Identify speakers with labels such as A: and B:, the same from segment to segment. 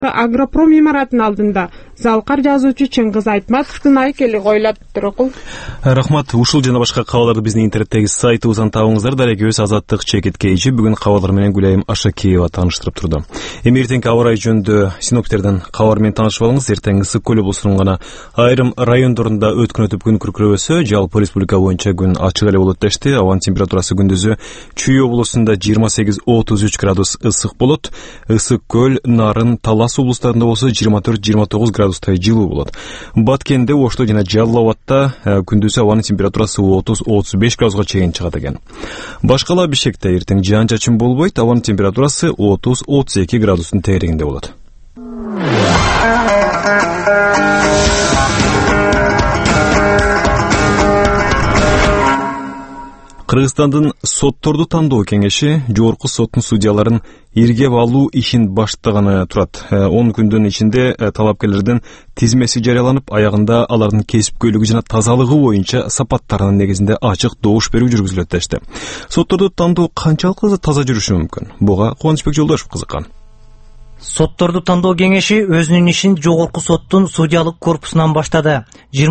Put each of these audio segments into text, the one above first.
A: Агропром имаратынын алдында залкар жазуучу Чыңгыз Айтматовдун айкели коюлат.
B: Рахмат. Ушул жана башка кабарларды биздин интернеттеги сайтыбыздан табыңыздар. Дарегибиз Азаттык чекит кейжи бүгүн кабарлар менен Гүлайым Ашакиева тааныштырып турду. Эми эртеңки аба ырайы жөнүндө синоптиктерден кабар менен таанышып алыңыз. Эртең ысык көл облусунун гана айрым райондорунда өткөн өтүп күн күркүрөбөсө, жалпы республика боюнча күн ачык эле болот дешти. Абанын температурасы күндүзү Чүй облусунда 28-33 градус ысык болот. Ысык көл, Нарын, Талас облустарында болсо 24-29 градустай жылуу болот. Баткенде, Ошто жана Жалал Абадта күндүзү абанын температурасы 30-35 градуска чейин чыгат экен. Башкала Бишкекте эртең жаан чачын болбойт, абанын температурасы 30-32 градустун тегерегинде болот. Кыргызстандын сотторду тандоо кеңеши жогорку соттун судьяларын иргеп алуу ишин баштаганы турат. 10 күндүн ичинде талапкерлердин тизмеси жарыяланып, аягында алардын кесипкөйлүгү жана тазалыгы боюнча сапаттарынын негизинде ачык добуш берүү жүргүзүлөт дешти. Сотторду тандоо канчалык таза жүрүшү мүмкүн? Буга Кубанычбек Жолдошев кызыккан.
C: Сотторду тандоо кеңеши өзүнүн ишин жогорку соттун судьялык корпусунан баштады.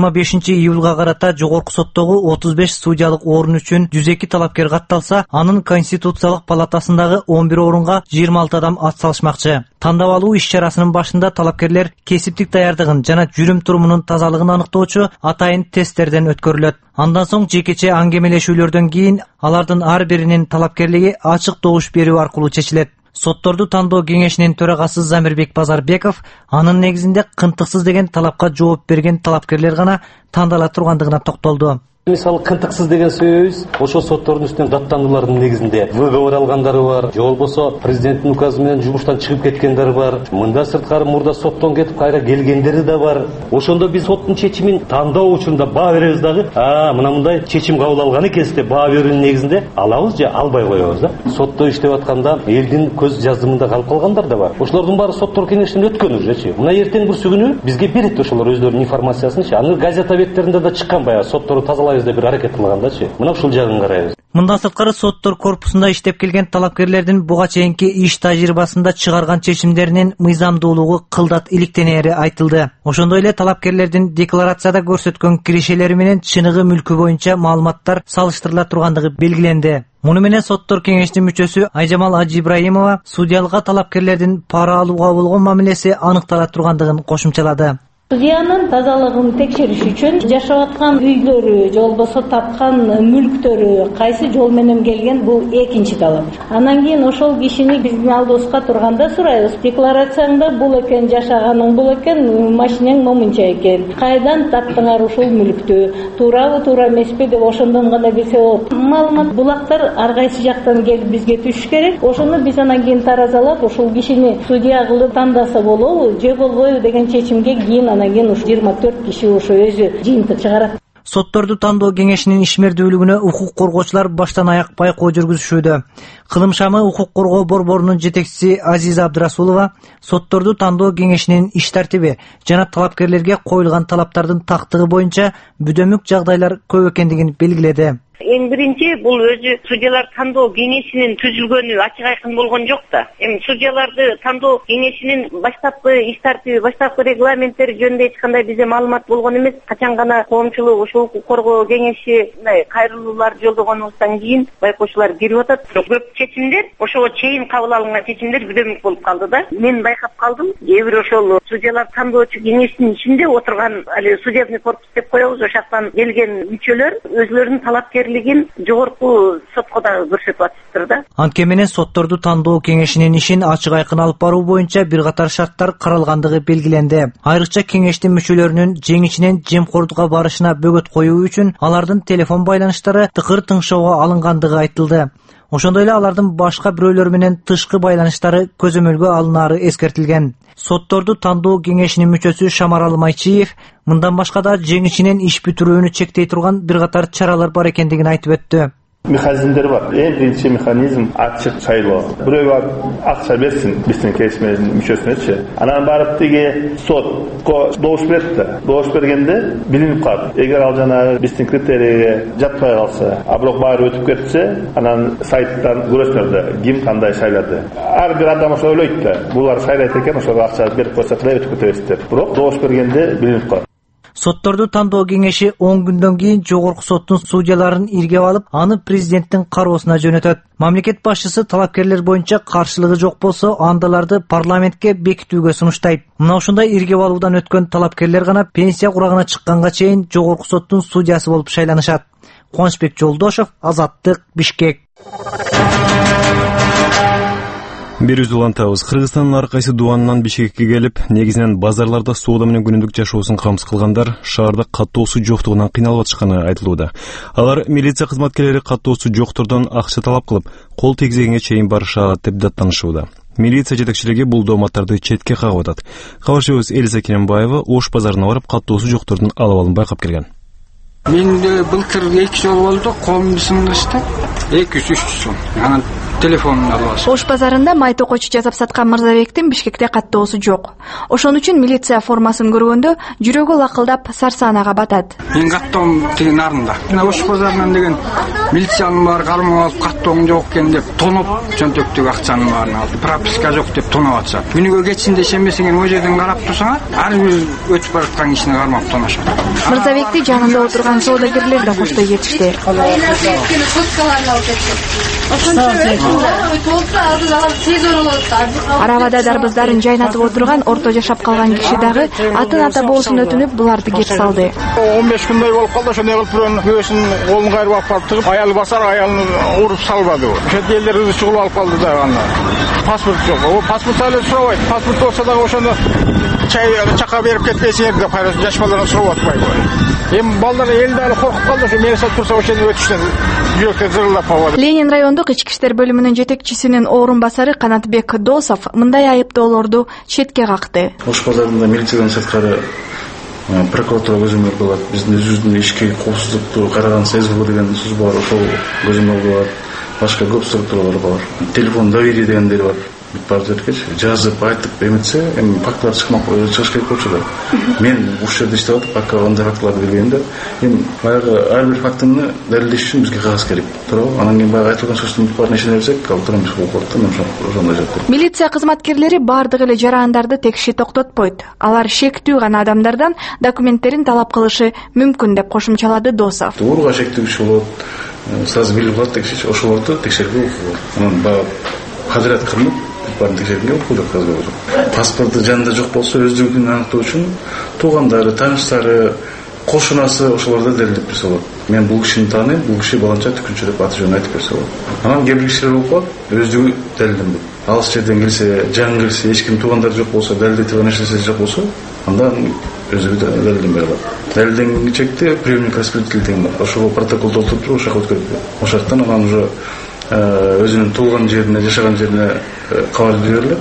C: 25 июлга карата жогорку соттогу 35 судьялык орун үчүн 102 талапкер катталса, анын Конституциялык палатасындагы 11 орунга 26 адам ат салышмакчы. Тандап алуу иш-чарасынын башында талапкерлер кесиптик даярдыгын жана жүрүм-турумунун тазалыгын аныктоочу атайын тесттерден өткөрүлөт. Андан соң жекече аңгемелешүүлөрдөн кийин алардын ар биринин талапкерлиги ачык добуш берүү аркылуу чечилет. Сотторду тандоо кеңешинин төрагасы Замирбек Базарбеков анын негизинде кынтыксыз деген талапка жооп берген талапкерлер гана тандала тургандыгына токтолду.
D: Мисалы, кынтыксыз деген сөз, ошо соттордун үстүнөн даттануулардын негизинде выговор алгандары бар, же болбосо президенттин указы менен жумуштан чыгып кеткендер бар, мында сырткары мурда соттон кетип кайра келгендери да бар. Ошондо биз соттун чечимин тандоо учурунда баа беребиз дагы, мындай чечим кабыл алган экенсиз деп баа берүүнүн негизинде алабыз же албай коебуз да. Сотто иштеп атканда элдин көз жазымында калып калгандар да бар. Ошолордун баары соттор кеңешинен өткөн ужечи. Мына эртең бүрсү күнү бизге берет ошолор өздөрүнүн информациясын. Аны газета беттеринде да чыккан баягы сотторду тазалайбыз деп бир аракет кылгандачы. Мына ушул жагын карайбыз.
C: Мындан сырткары соттор корпусунда иштеп келген талапкерлердин буга чейинки иш тажрыйбасында чыгарган чечимдеринин мыйзамдуулугу кылдат иликтенери айтылды. Ошондой эле талапкерлердин декларацияда көрсөткөн киришелери менен чыныгы мүлкү боюнча маалыматтар салыштырыла тургандыгы белгиленди. Муну менен соттор кеңешинин мүчөсү Айжамал Ажи Ибраимова судьялыкка талапкерлердин пара алууга болгон мамилеси аныктала тургандыгын кошумчалады.
E: Судьянын тазалыгын текшериш үчүн жашап аткан үйлөрү, же болбосо тапкан мүлктөрү кайсы жол менен келген, бул экинчи талап. Анан кийин ошол кишини биздин алдыбызга турганда сурайбыз. Декларацияңда бул экен, жашаганың бул экен, машинең момунча экен. Кайдан таптыңар ушул мүлктү? Туурабы, туура эмеспи деп ошондон гана билсе болот. Маалымат булактар ар кайсы жактан келип бизге түшүш керек. Ошону биз анан кийин таразалап, ушул кишини судья кылып тандаса болобу, же болбойбу деген чечимге кийин анан кийин ушу 24 киши ошо өзү жыйынтык чыгарат.
C: Сотторду тандоо кеңешинин ишмердүүлүгүнө укук коргоочулар баштан аяк байкоо жүргүзүшүүдө. Кылым шамы укук коргоо борборунун жетекчиси Азиза Абдрасулова сотторду тандоо кеңешинин иш тартиби жана талапкерлерге коюлган талаптардын тактыгы боюнча бүдөмүк жагдайлар көп экендигин белгиледи.
F: Эң биринчи бул өзү судьялар тандоо кеңешинин түзүлгөнү ачык айкын болгон жок да. Эми судьяларды тандоо кеңешинин баштапкы иш тартиби, баштапкы регламенттери жөнүндө эч кандай бизде маалымат болгон эмес. Качан гана коомчулук ушул укук коргоо кеңеши кайрылуулар жолдогонубуздан кийин байкоочулар кирип атат. Көп чечимдер ошого чейин кабыл алынган чечимдер бүдөмүк болуп калды да. Мен байкап калдым. Кээ бир ошол судьялар тандоочу кеңешинин ичинде отурган судебный корпус деп коебуз, ошол жактан келген мүчөлөр өзлөрүнүн талапкерлигин жогорку сотко да көрсөтүп атыптыр да.
C: Анткени менен сотторду тандоо кеңешинин ишин ачык айкын алып баруу боюнча бир катар шарттар каралгандыгы белгиленди. Айрыкча кеңештин мүчөлөрүнүн жең ичинен жемкорлукка барышына бөгөт коюу үчүн алардын телефон байланыштары тыкыр тыңшоого алынгандыгы айтылды. Ошондой эле алардын башка бирөөлөр менен тышкы байланыштары көзөмөлгө алынары эскертилген. Сотторду тандоо кеңешинин мүчөсү Шамаралы Майчиев мындан башка да жең ичинен иш бүтүрүүнү чектей турган бир катар чаралар бар экендигин айтып өттү.
G: Механизмдер бар. Эң биринчи механизм ачык шайлоо. Бирөө акча берсин биздин кесмедин мүчөсүнөчү. Анан барып тиги сотко добуш берет да. Добуш бергенде билинип калат. Эгер ал жанагы биздин критерийге жатпай калса, а бирок баары өтүп кетсе, анан сайттан көрөсүңөр да ким кандай шайлады. Ар бир адам ошо ойлойт да. Булар шайлайт экен, ошого акча берип койсок эле өтүп кетебиз деп. Бирок добуш бергенде билинип калат.
C: Сотторду тандоо кеңеши 10 күндөн кийин жогорку соттун судьяларын иргеп алып, аны президенттин кароосуна жөнөтөт. Мамлекет башчысы талапкерлер боюнча каршылыгы жок болсо, андаларды парламентке бекитүүгө сунуштайт. Мына ушундай иргеп алуудан өткөн талапкерлер гана пенсия курагына чыкканга чейин жогорку соттун судьясы болуп шайланышат. Кубанычбек Жолдошов, Азаттык, Бишкек.
B: Бир үз улантабыз. Кыргызстандын ар кайсы дубанынан Бишкекке келип, негизинен базарларда соода менен күнүмдүк жашоосун камсыз кылгандар шаарда каттоо суу жоктугунан кыйналып атышканы айтылууда. Алар милиция кызматкерлери каттоо суу жоктордон акча талап кылып, кол тийгизгенге чейин барышат деп даттанышууда. Милиция жетекчилиги бул дооматтарды четке кагып атат. Кабарчыбыз Элиза Керенбаева Ош базарына барып каттоо суу жоктордун алабалын байкап келген.
H: Мен былтыр 2 жол болду, колумду сындырышты. 200-300 сом. Анан телефонун алып.
I: Ош базарында май токочу жасап саткан Мырзабектин Бишкекте каттоосу жок. Ошон үчүн милиция формасын көргөндө жүрөгү лакылдап сарсаанага батат.
H: Мен каттоом тиги нарында. Ош базарынан деген милициянын баары кармап алып каттоом жок экен деп тоноп чөнтөктөгү акчанын баарын алып. Прописка жок деп тоноп атышат. Күнүгө кечинде ишенбесең о жерден карап турсаң, ар бир өтүп бараткан кишини кармап тоношот.
I: Мырзабекти жанында отурган соодагерлер да коштой кетишти. Арабада дарбыздарын жайнатып отурган орто жашап калган киши дагы атын ата болушун өтүнүп буларды кеп салды.
H: 15 күндөй болуп калды, ошондой кылып бирөөнүн күбөсүн колун кайрып алып калып тыгып, аялы басар, аялын уруп салбады. Ошо элдер өзү чугулуп алып калды да аны. Паспорт жок. О паспорт эле сурабайт. Паспорт болсо дагы ошондо чай чака берип кетпесиңер деп кайра жаш балдардан сурап атпайбы. Эми балдар эл дагы коркуп калды, ошо мен турса ошону өтүштөн жүрөктөр зырылдап калды.
I: Ленин райондук ички иштер бөлүмүнүн жетекчисинин орун басары Канатбек Досов мындай айыптоолорду четке какты.
J: Ош базарында милициядан сырткары прокуратура көзөмөл кылат. Биздин өзүбүздүн ички коопсуздукту караган ССБ деген служба бар, ошол көзөмөл кылат. Башка көп структуралар бар. Телефон доверие дегендер бар. Бар жердечи жазып айтып эметсе, эми фактылар чыгыш керек болчу да. Мен ушул жерде иштеп атып, пока андай фактыларды билгенде, эми баягы ар бир фактыны далилдеш үчүн бизге кагаз керек. Туурабы? Анан кийин баягы айтылган сөздөрдүн ишене берсек, ал турам бизге болот да, мен ошондой жаптыр.
I: Милиция кызматкерлери бардык эле жарандарды текши токтотпойт. Алар шектүү гана адамдардан документтерин талап кылышы мүмкүн деп кошумчалады Досов.
J: Ууруга шектүү киши болот, сразу билип калат текшерүүчү, ошолорду текшерүүгө укугу. Анан баягы кадырет кылып барын текшергенге укук жок казып. Паспорты жанында жок болсо, өздүгүн аныктоо үчүн туугандары, тааныштары, кошунасы ошолорду далилдеп берсе болот. Мен бул кишини тааныйм, бул киши баланча түкүнчү деп аты жөнүн айтып берсе болот. Анан кээ бир кишилер болуп калат, өздүгү далилденбейт. Алыс жерден келсе, жан келсе, эч ким туугандары жок болсо, далилдете турган нерсеси жок болсо, анда өзү далилденбей калат. Далилденген чекте приемник распределитель деген бар. Ошого протокол толтуруп туруп, ошого өткөрүп, ошоктон анан уже өзүнүн туулган жерине, жашаган жерине кабар берилип,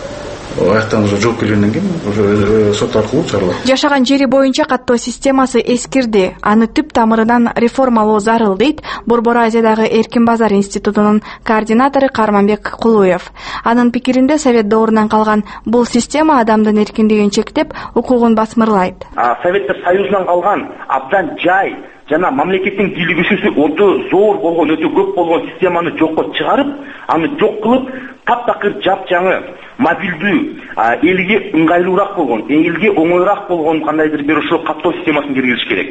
J: аяктан уже жооп келгенден кийин уже сот аркылуу чыгарылат.
I: Жашаган жери боюнча каттоо системасы эскирди. Аны түп тамырынан реформалоо зарыл дейт Борбор Азиядагы Эркин базар институтунун координатору Карманбек Кулуев. Анын пикиринде Совет доорунан калган бул система адамдын эркиндигин чектеп, укугун басмырлайт.
K: Советтер Союзунан калган абдан жай жана мамлекеттин бийлигишүүсү өтө зор болгон, өтө көп болгон системаны жокко чыгарып, аны жок кылып, таптакыр жапжаңы, мобилдүү, элге ыңгайлуураак болгон, элге оңоюраак болгон кандайдыр бир ошол каттоо системасын киргизиш керек.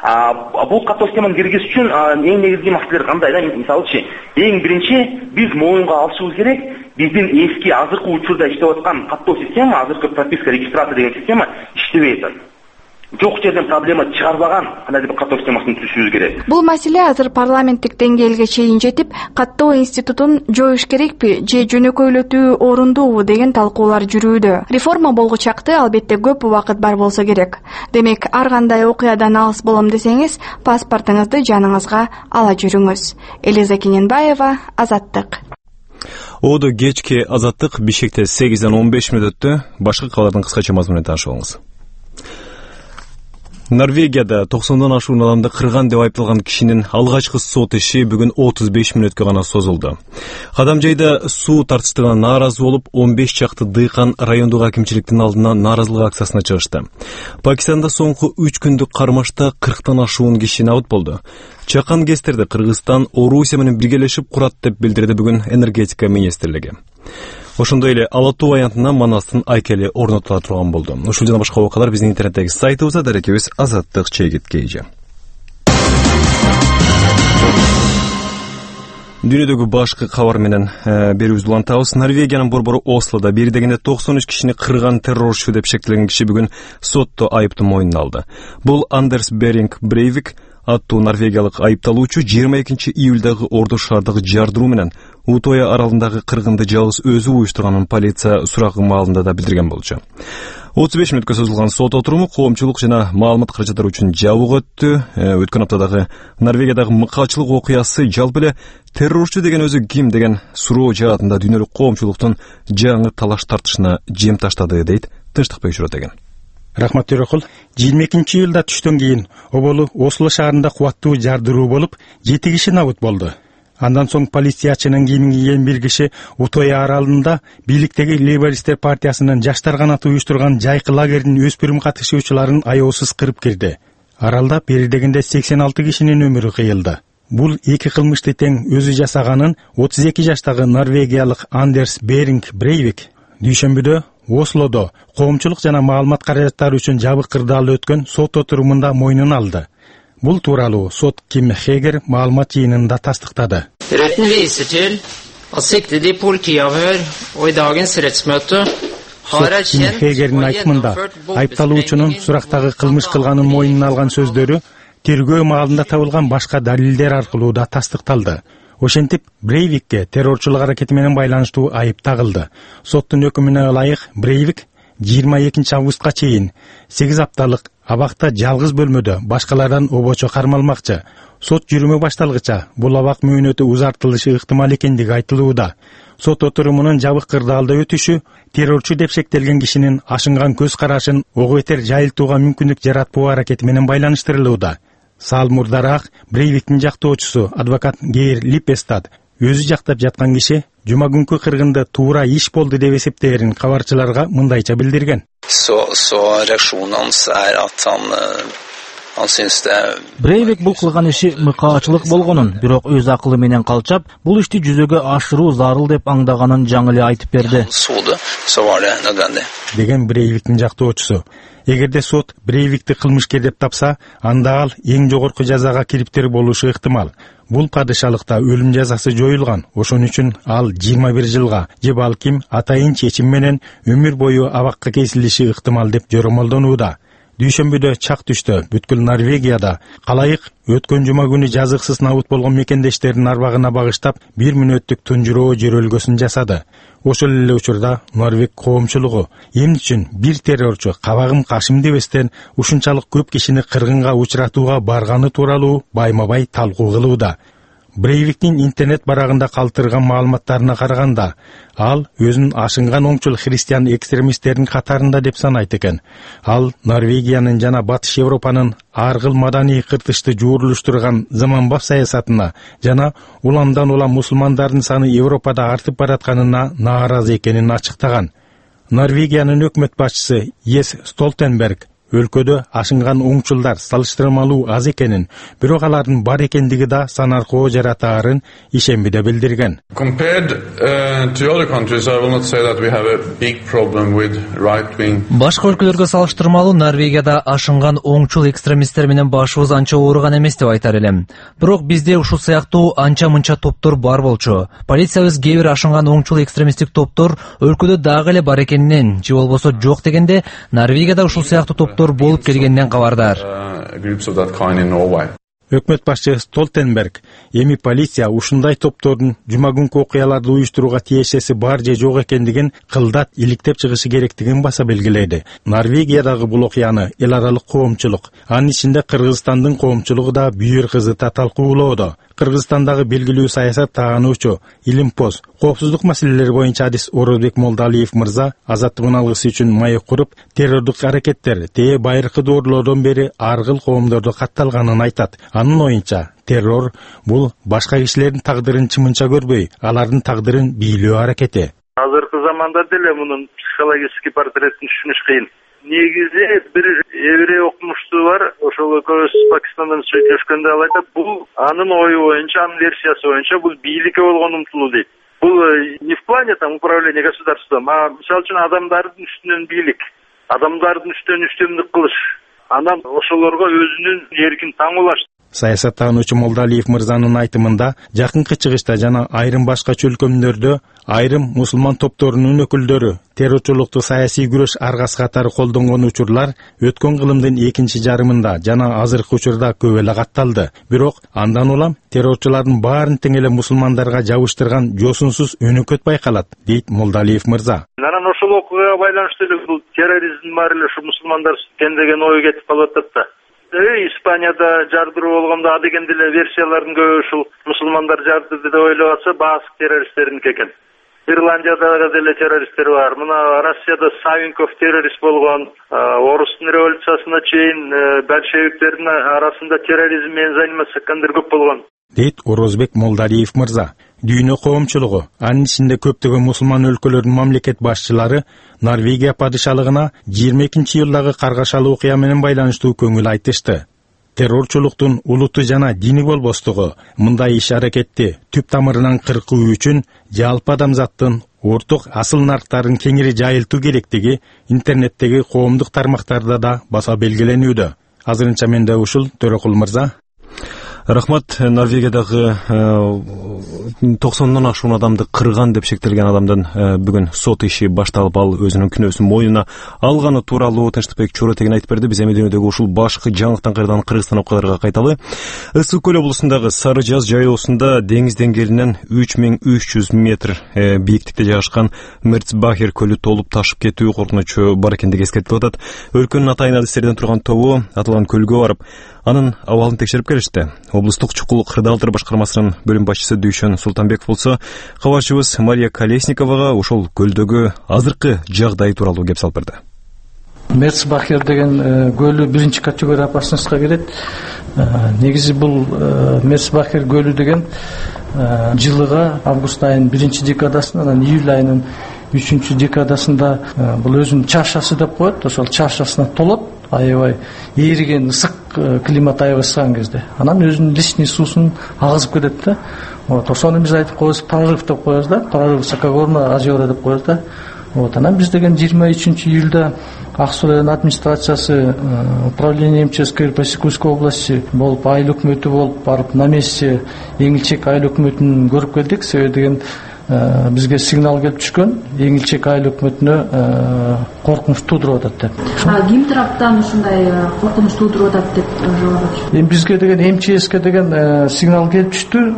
K: Бул каттоо системаны киргизиш үчүн эң негизги маселелер кандай да? Мисалычы, эң биринчи биз моюнга алышыбыз керек, биздин эски азыркы учурда иштеп аткан каттоо система, азыркы прописка регистрация деген система иштебей атат. Жок жерден проблема чыгарбаган кандайдыр бир каттоо системасын түзүшүбүз керек.
I: Бул маселе азыр парламенттик деңгээлге чейин жетип, каттоо институтун жоюш керекпи же жөнөкөйлөтүү орундуубу деген талкуулар жүрүүдө. Реформа болгучакты албетте көп убакыт бар болсо керек. Демек, ар кандай окуядан алыс болом десеңиз, паспортуңузду жаныңызга ала жүрүңүз. Элиза Керенбаева, Азаттык.
B: Оодо кечки Азаттык Бишкекте 8-15 мүнөттө башка кабарлардын кыскача мазмунун таанышып алыңыз. Норвегияда 90-дан ашуун адамды кырган деп айыпталган кишинин алгачкы сот иши бүгүн 35 мүнөткө гана созулду. Кадамжайда суу тартыштыгына нааразы болуп, 15 чакты дыйкан райондук акимчиликтин алдына нааразылык акциясына чыгышты. Пакистанда соңку 3 күндүк кармашта 40тан ашуун киши набыт болду. Чакан кестерди Кыргызстан Орусия менен биргелешип курат деп билдирди бүгүн энергетика министрлиги. Ошондой эле Алатуу аянтына Манастын айкели орнотула турган болду. Ушул жана башка окуялар биздин интернеттеги сайтыбызда, дарекебиз Азаттык ЧГТ. Дүйнөдөгү башкы кабар менен берүүбүздү улантабыз. Норвегиянын борбору Ослода бир дегенде 93 кишини кырган террорчу деп шектелген киши бүгүн сотто айыптын мойнуна алды. Бул Андерс Беринг Брейвик аттуу норвегиялык айыпталуучу 22 июлдагы Ордо шаардагы жардыруу менен Утоя аралындагы кыргынды жалгыз өзү уюштурганын полиция сурагы маалында да билдирген болчу. 35 мүнөткө созулган сот отуруму коомчулук жана маалымат каражаттары үчүн жабык өттү. Өткөн аптадагы Норвегиядагы мыкаачылык окуясы жалпы эле террорчу деген өзү ким деген суроо жаатында дүйнөлүк коомчулуктун жаңы талаш тартышына жем таштады дейт Тынчтыкбек Журотеген.
L: Рахмат Төрөкул. 22 июлда түштөн кийин оболу Осло шаарында кубаттуу жардыруу болуп, 7 киши набыт болду. Андан соң полициячынын кийимин кийген бир киши Утоя аралында бийликтеги Лейбористер партиясынын жаштар канаты уюштурган жайкы лагердин өспүрүм катышуучуларын аяосуз кырып кирди. Аралда бир дегенде 86 кишинин өмүрү кыйылды. Бул эки кылмышты тең өзү жасаганын 32 жаштагы норвегиялык Андерс Беринг Брейвик дүйшөмбүдө Ослодо коомчулук жана маалымат каражаттары үчүн жабык кырдаалда өткөн сот отурумунда мойнуна алды. Бул тууралуу сот Ким Хегер маалымат жыйынында тастыктады.
M: Retten viser til at siktede i politiavhør og i dagens rettsmøte har erkjent
L: Хегердин айтымында айыпталуучунун сурактагы кылмыш кылганын мойнуна алган сөздөрү тергөө маалында табылган башка далилдер аркылуу да тастыкталды. Ошентип, Брейвикке террорчулук аракети менен байланыштуу айып тагылды. Соттун өкүмүнө ылайык Брейвик 22 августка чейин 8 апталык абакта жалгыз бөлмөдө башкалардан обочо кармалмакчы. Сот жүрүмү башталгыча бул абак мөөнөтү узартылышы ыктымал экендиги айтылууда. Сот отурумунун жабык кырдаалда өтүшү террорчу деп шектелген кишинин ашынган көз карашын ого бетер жайылтууга мүмкүндүк жаратпоо аракети менен байланыштырылууда. Саал мурдараак Брейвиктин жактоочусу адвокат Гейр Липпестад өзү жактап жаткан киши жума күнкү кыргынды туура иш болду деп эсептээрин кабарчыларга мындайча билдирген.
N: Reaksjonen hans at han syns det.
O: Брейвик бул кылган иши мыкаачылык болгонун, бирок өз акылы менен калчап, бул ишти жүзөгө ашыруу зарыл деп аңдаганын жаңы эле айтып берди.
L: Деген Брейвиктин жактоочусу. Эгерде сот Брейвикти кылмышкер деп тапса, анда ал эң жогорку жазага кириптир болушу ыктымал. Бул падышалыкта өлүм жазасы жоюлган. Ошон үчүн ал 21 жылга же балким атайын чечим менен өмүр бою абакка кесилиши ыктымал деп жоромолдонууда. Дүйшөмбүдө чак түштө бүткүл Норвегияда калайык өткөн жума күнү жазыксыз набыт болгон мекендештердин арбагына багыштап 1 мүнөттүк тунжуроо жөрөлгөсүн жасады. Ошол эле учурда Норвег коомчулугу эмне үчүн бир террорчу кабагым кашым дебестен ушунчалык көп кишини кыргынга учуратууга барганы тууралуу байма-бай талкуу кылууда. Брейвиктин интернет барагында калтырган маалыматтарына караганда, ал өзүн ашынган оңчул христиан экстремисттердин катарында деп санайт экен. Ал Норвегиянын жана Батыш Европанын ар кыл маданий кыртышты жуурулуштурган заманбап саясатына жана уламдан улам мусулмандардын саны Европада артып баратканына нааразы экенин ачыктаган. Норвегиянын өкмөт башчысы Йенс Столтенберг өлкөдө ашынган оңчулдар салыштырмалуу аз экенин, бирок алардын бар экендиги да санаркоо жаратаарын ишембиде билдирген.
O: Башка өлкөлөргө салыштырмалуу Норвегияда ашынган оңчул экстремисттер менен башыбыз анча ооруган эмес деп айтар элем. Бирок бизде ушул сыяктуу анча-мынча топтор бар болчу. Полициябыз кээ бир ашынган оңчул экстремисттик топтор өлкөдө дагы эле бар экенинен, же болбосо жок дегенде Норвегияда ушул сыяктуу топтор болуп келгенден кабардар.
L: Өкмөт башчы Столтенберг эми полиция ушундай топтордун жума күнкү окуяларды уюштурууга тиешеси бар же жок экендигин кылдат иликтеп чыгышы керектигин баса белгиледи. Норвегиядагы бул окуяны эл аралык коомчулук, анын ичинде Кыргызстандын коомчулугу да бүйүр кызыта талкуулоодо. Кыргызстандагы белгилүү саясат таануучу, илимпоз, коопсуздук маселелери боюнча адис Орозбек Молдалиев мырза азаттыгын алгысы үчүн маек куруп, террордук аракеттер тээ байыркы доорлоодон бери аргыл коомдордо катталганын айтат. Анын оюнча, террор бул башка кишилердин тагдырын чымынча көрбөй, алардын тагдырын бийлөө аракети.
G: Азыркы заманда деле мунун психологический портретин түшүнүш кыйын. Негизи бир эврей окумуштуу бар, ошол экөөбүз Пакистандан сүйлөшкөндө ал айтат, бул анын ою боюнча, анын версиясы боюнча бул бийликке болгон умтулуу дейт. Бул не в плане там управления государством, а мисалы үчүн адамдардын үстүнөн бийлик, адамдардын үстүнөн үстөмдүк кылыш, анан ошолорго өзүнүн эркин таңуулаш.
L: Саясаттануучу Молдалиев мырзанын айтымында, жакынкы чыгышта жана айрым башка чөлкөмдөрдө айрым мусулман топторунун өкүлдөрү террорчулукту саясий күрөш аргасы катары колдонгон учурлар өткөн кылымдын экинчи жарымында жана азыркы учурда көп эле катталды. Бирок андан улам террорчулардын баарын тең эле мусулмандарга жабыштырган жосунсуз өнөкөт байкалат, дейт Молдалиев мырза.
G: Анан ошол окуяга байланыштуу эле бул терроризм бар эле ушу мусулмандар деген ой кетип калып атат да. Испанияда жардыруу болгондо адегенде эле версиялардын көбү ушул мусулмандар жардырды деп ойлоп атса, баасык террористтердинки экен. Ирландияда деле террористтер бар. Мына Россияда Савинков террорист болгон, Орустун революциясына чейин большевиктердин арасында терроризм менен заниматься эткендер көп болгон,
L: дейт Орозбек Молдалиев мырза. Дүйнө коомчулугу, анын ичинде көптөгөн мусулман өлкөлөрдүн мамлекет башчылары Норвегия падышалыгына 22-июлдагы каргашалуу окуя менен байланыштуу көңүл айтышты. Террорчулуктун улуттуу жана диний болбостугу мындай иш-аракетти түп тамырынан кыркуу үчүн жалпы адамзаттын орток асыл нарктарын кеңири жайылтуу керектиги интернеттеги коомдук тармактарда да баса белгиленүүдө. Азырынча менде ушул, Төрөкул мырза.
B: Рахмат. Норвегиядагы 90 ашуун адамды кырган деп шектелген адамдын бүгүн сот иши башталып, ал өзүнүн күнөөсүн мойнуна алганы тууралуу Тынчтыкбек Чоротеген айтып берди. Биз эми дүйнөдөгү ушул башкы жаңылыктан кайрадан Кыргызстан окуяларга кайталы. Ысык көл облусундагы Сары Жаз жайлоосунда деңиз деңгээлинен 3300 метр бийиктикте жайгашкан Мерцбахер көлү толуп ташып кетүү коркунучу бар экендиги эскертилип атат. Өлкөнүн атайын адистерден турган тобу аталган көлгө барып, анын абалын текшерип келишти. Облустук чукул кырдаалдар башкармасынын бөлүм башчысы Дүйшөн Султанбеков болсо, кабарчыбыз Мария Колесниковага ошол көлдөгү азыркы жагдай тууралуу кеп салып берди.
P: Мерцбахер деген көлү биринчи категория опасностька кирет. Негизи бул Мерцбахер көлү деген жылыга август айынын 1-декадасында, анан июль айынын 3-декадасында бул өзүнүн чашасы деп коет. Ошол чашасына толот, аябай ээриген ысык климат аябай ысыган кезде. Анан өзүнүн личный суусун агызып кетет да. Ошону биз айтып коебуз, прорыв деп коебуз да, прорыв Сакогорна озера деп коебуз да. Анан биз деген 23-июлда Ак-Суу район администрациясы, управление МЧС по Секуйской области болуп, айыл өкмөтү болуп барып, на месте Эңилчек айыл өкмөтүн көрүп келдик. Себеби деген бизге сигнал келип түшкөн, Эңилчек айыл өкмөтүнө коркунуч туудуруп атат деп.
I: Ким тараптан ушундай коркунуч туудуруп атат деп жооп атышты?
P: Эми бизге деген МЧСке деген сигнал келип түштү.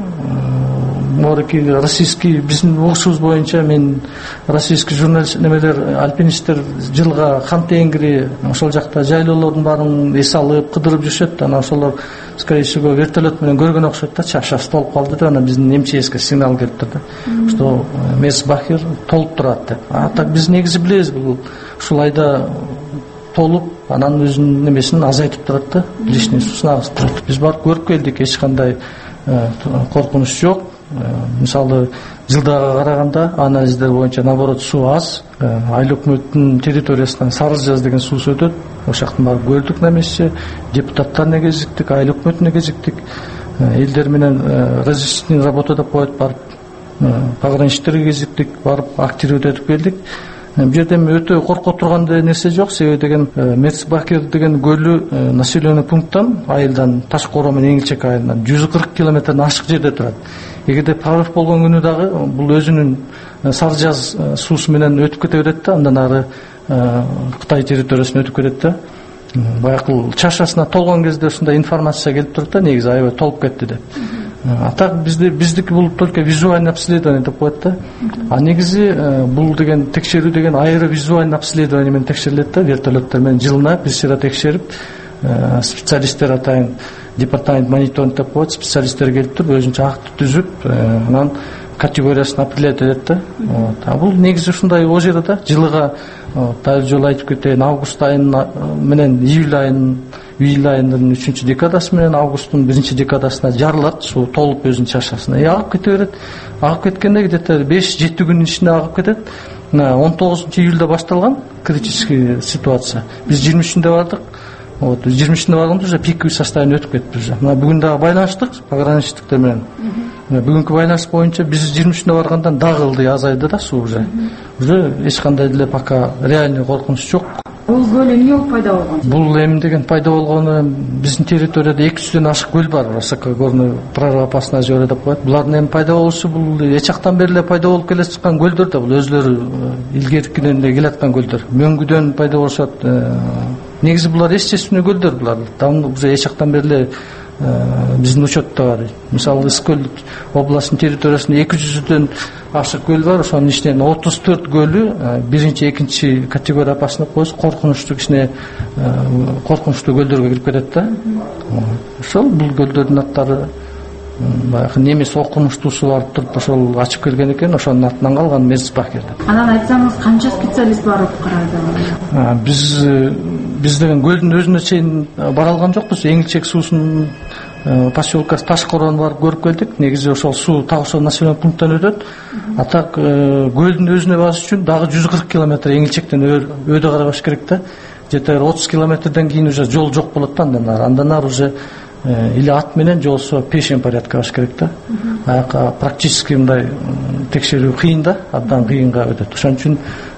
P: Морки российский биздин угушубуз боюнча, мен российский журналист немелер, альпинисттер жылга Хан Тенгри ошол жакта жайлоолордун баарын эс алып, кыдырып жүрүшөт. Анан ошолор скорее всего вертолет менен көргөн окшойт да, чашасы толуп калды деп, анан биздин МЧСке сигнал келип турду, что Мерцбахер толуп турат деп. А так биз негизи билебиз, бул ушул айда толуп, анан өзүнүн немесин азайтып турат да, личный суусун агызып турат. Биз барып көрүп келдик, эч кандай коркунуч жок. Мисалы, жылдага караганда анализдер боюнча наоборот суу аз. Айыл өкмөттүн территориясынан Сары Жаз деген суу өтөт. Ошол жактан барып көрдүк на месте. Депутаттарына кезиктик, айыл өкмөтүнө кезиктик. Элдер менен разъяснительный работа деп коет, барып пограничниктерге кезиктик, барып активдүү өтүп келдик. Бул жерде өтө корко тургандай нерсе жок. Себеби деген Мерцбахер деген көлү населенный пункттан, айылдан Ташкоро менен Эңилчек айылынан 140 километрден ашык жерде турат. Эгерде прорыв болгон күнү дагы бул өзүнүн Сары Жаз суусу менен өтүп кете берет да, андан ары Кытай территориясына өтүп кетет да. Баягы чашасына толгон кезде ушундай информация келип турат да, негизи аябай толуп кетти деп. А так биздики бул только визуальный обследование деп коет да. А негизи бул деген текшерүү деген аэровизуальный обследование менен текшерилет да, вертолеттер менен жылына бир сыйра текшерип, специалисттер атайын департамент мониторинг деп коет, специалисттер келип туруп өзүнчө акты түзүп, анан категориясын определять этет да. Бул негизи ушундай озеро да, жылыга дайыр жолу айтып кетейин, август айынын менен июль айынын 3 декадасы менен августтун 1 декадасына жарылат, суу толуп өзүнүн чашасына. Агып кете берет. Агып кеткенде где-то 5-7 күнүн ичинде агып кетет. 19 июльда башталган критический ситуация. Биз 23-нде бардык. 23-нде барганда уже пиковый состояние өтүп кетти уже. Мына бүгүн дагы байланыштык пограничниктер менен. Бүгүнкү байланыш боюнча биз 23-нде баргандан дагы ылдый азайды да суу уже. Уже эч кандай деле пока реальный коркунуч жок.
Q: Бул көл эмне болуп пайда болгон?
P: Бул эми деген пайда болгону биздин территорияда 200дөн ашык көл бар. Высокогорный прорвопасное озеро деп коет. Булардын эми пайда болушу бул эч жактан бери эле пайда болуп келе жаткан көлдөр да, бул өзлөрү илгеркиден эле келаткан көлдөр. Мөңгүдөн пайда болушат. Негизи булар естественный көлдөр, булар давно уже эч жактан бери эле биздин учетто бар. Мисалы Искөл областынын территориясында 200дөн ашык көл бар. Ошонун ичинен 34 көлү 1-2 категория опасный коюш, коркунучтуу кичине коркунучтуу көлдөргө кирип кетет да. Ошол бул көлдөрдүн аттары баягы немес окумуштуусу барып туруп ошол ачып келген экен, ошонун атынан калган Мерзбахер деп.
Q: Анан айтсаңыз канча специалист барып карады?
P: Биз деген көлдүн өзүнө чейин бара алган жокпуз. Эңилчек суусунун поселкасы Ташкороон барып көрүп келдик. Негизи ошол суу так ошол населенный пункттан өтөт. А так көлдүн өзүнө барыш үчүн дагы 140 километр Эңилчектен өйдө карабаш керек да. Где-то 30 километрден кийин уже жол жок болот да, андан ары уже или ат менен же болбосо пешен порядка баш керек да. Аяка практически мындай текшерүү кыйын да, абдан кыйынга өтөт. Ошон үчүн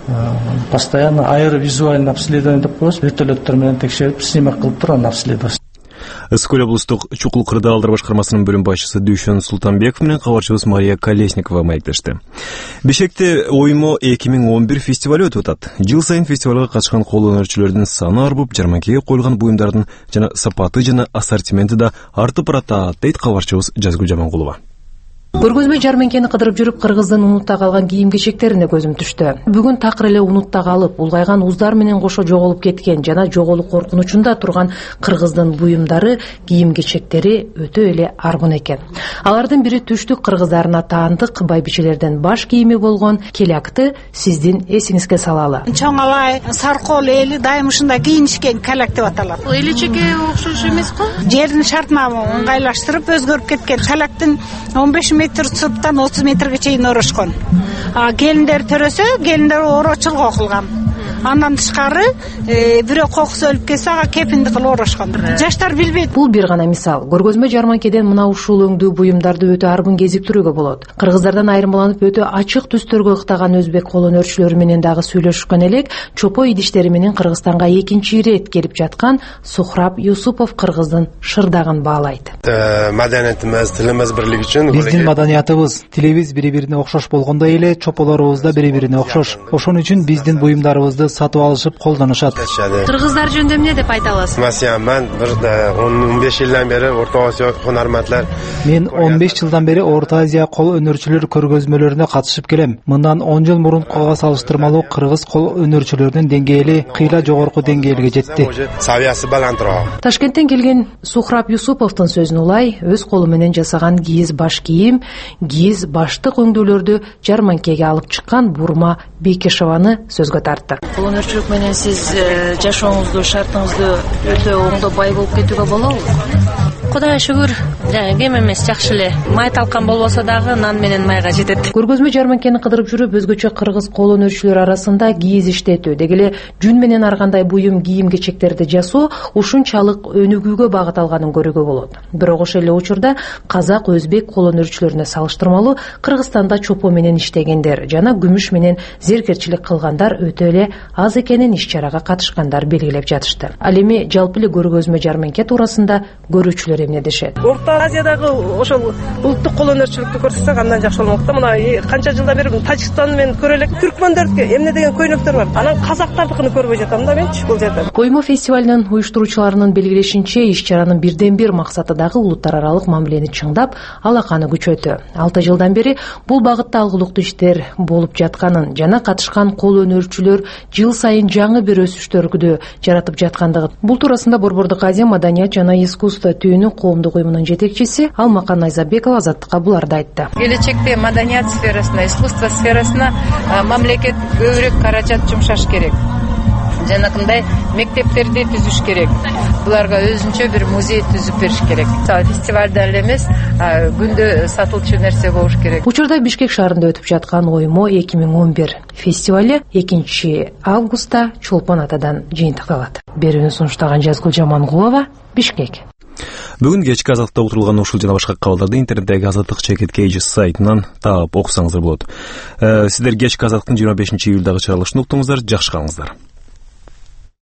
P: постоянно аэровизуальный обследование деп коебуз. Вертолеттер менен текшерип, снимок кылып туруп анан обследовать.
B: Ысык облустук чукул кырдаалдар башкармасынын бөлүм башчысы Дүйшөн Султанбеков менен кабарчыбыз Мария Колесникова маектешти. Бишкекте Оймо 2011 фестиваль өтүп атат. Жыл сайын фестивалга катышкан кол өнөрчүлөрдүн саны арбып, жарманкеге коюлган буюмдардын жана сапаты жана ассортименти да артып барат, дейт кабарчыбыз Жазгүл Жамангулова.
R: Көргөзмө жарманкени кыдырып жүрүп кыргыздын унутта калган кийим-кечектерине көзүм түштү. Бүгүн такыр эле унутта калып, улгайган уздар менен кошо жоголуп кеткен жана жоголуу коркунучунда турган кыргыздын буюмдары, кийим-кечектери өтө эле арбын экен. Алардын бири түштүк кыргыздарына таандык байбичелерден баш кийими болгон келякты сиздин эсиңизге салалы.
S: Чоң алай, саркол эли дайым ушундай кийинишкен келак деп аталат.
R: Эличеге окшош эмес го?
S: Жердин шартына ыңгайлаштырып өзгөрүп кеткен. Келактын 15 метр сырттан 30 метрге чейин орошкон. Келиндер төрөсө, келиндер ороочулук кылган. Андан тышкары бирөө кокусу өлүп кетсе, ага кепинди кылып орошкон. Жаштар билбейт.
R: Бул бир гана мисал. Көргөзмө жарманкеден мына ушул өңдүү буюмдарды өтө арбын кезиктирүүгө болот. Кыргыздардан айырмаланып өтө ачык түстөргө ыктаган өзбек кол өнөрчүлөрү менен дагы сүйлөшкөн элек, чопо идиштери менен Кыргызстанга экинчи ирет келип жаткан Сухраб Юсупов кыргыздын шырдагын баалайт.
T: Маданиятыбыз, тилибиз бирлиги үчүн
U: биздин маданиятыбыз, тилибиз бири-бирине окшош болгондой эле чополорубуз да бири-бирине окшош. Ошон үчүн биздин буюмдарыбызды сатып алышып колдонушат.
R: Кыргыздар жөнүндө эмне деп айта аласыз?
T: Мен 15 жылдан бери Орто Азия хунармандлар.
U: Мен 15 жылдан бери Орто Азия кол өнөрчүлөр көргөзмөлөрүнө катышып келем. Мындан 10 жыл мурункуга салыштырмалуу кыргыз кол өнөрчүлөрүнүн деңгээли кыйла жогорку деңгээлге жетти.
T: Савиясы баландыраак.
R: Ташкенттен келген Сухраб Юсуповдун сөзүн улай, өз колу менен жасаган кийиз баш кийим, кийиз баштык өңдүүлөрдү жарманкеге алып чыккан Бурма Бекешеваны сөзгө тартты.
V: Кол өнөрчүлүк менен сиз жашооңузду, шартыңызды өтө оңдо бай болуп кетүүгө болобу?
W: Кудайга шүгүр, кем эмес, жакшы эле. Май талкан болбосо дагы нан менен майга жетет.
R: Көргөзмө жарманкени кыдырып жүрүп, өзгөчө кыргыз кол өнөрчүлөр арасында кийиз иштетүү, деги эле жүн менен ар кандай буюм кийим-кечектерди жасоо ушунчалык өнүгүүгө багыт алганын көрүүгө болот. Бирок ошол эле учурда казак, өзбек кол өнөрчүлөрүнө салыштырмалуу Кыргызстанда чопо менен иштегендер жана күмүш менен зеркерчилик кылгандар өтө эле аз экенин иш-чарага катышкандар белгилеп жатышты. Ал эми жалпы эле көргөзмө жарманке туурасында көрүүчүлөр эмне дешет?
X: Орто
A: Азиядагы ошол улуттук кол өнөрчүлүктү көрсөтсөк андан жакшы болмок да. Мына канча жылдан бери Тажикстанды мен көрө элек. Түркмөндөрдүкү эмне деген көйнөктөр бар. Анан казактардыкын көрбөй жатам да менчи бул жерде.
R: Коймо фестивалынын уюштуруучуларынын белгилешинче, иш-чаранын бирден бир максаты дагы улуттар аралык мамилени чыңдап, алаканы күчөтүү. 6 жылдан бери бул багытта алгылыктуу иштер болуп жатканын жана катышкан кол өнөрчүлөр жыл сайын жаңы бир өсүштөрдү жаратып жаткандыгын. Бул туурасында Борбордук Азия маданият жана искусство түйүнү коомдук уюмунун жетекчиси Алмакан Айзабекова Азаттыкка буларды айтты.
W: Келечекте маданият сферасына, искусство сферасына мамлекет көбүрөөк каражат жумшаш керек. Жанакындай мектептерди түзүш керек. Буларга өзүнчө бир музей түзүп бериш керек. Фестивалда эле эмес, күндө сатылчу нерсе болуш керек.
R: Учурда Бишкек шаарында өтүп жаткан Оймо 2011 фестивали 2 августта Чолпон атадан жыйынтыкталат. Берүүнү сунуштаган Жазгул Жамангулова, Бишкек.
B: Бүгүн кечки азаттыкта утурулган ушул жана башка кабарларды интернеттеги Азаттык ЧКТ сайтынан таап окусаңыздар болот. Сиздер кечки азаттыктын 25 июлдагы чыгарылышын уктуңуздар, жакшы калыңыздар.